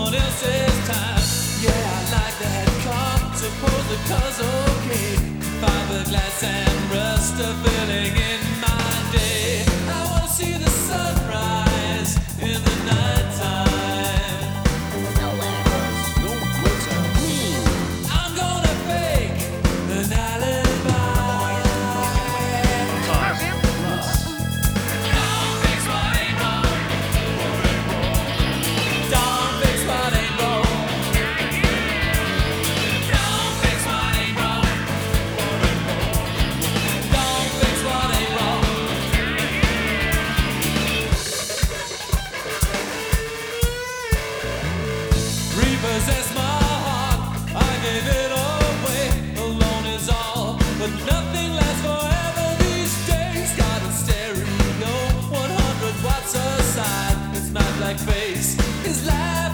someone else's time. Yeah, I like that car. Suppose the car's okay. Fiberglass and rust are filling in my day. I wanna see the sunrise in the nighttime. No glitter. I'm gonna fake an alibi. Don't fix what ain't wrong. Don't fix what ain't wrong. Don't fix what ain't wrong. Don't fix what ain't wrong. Repossess my heart, I gave it away. Alone is all, but nothing lasts forever these days. Got a stereo, 100 watts aside. It's my black face is live.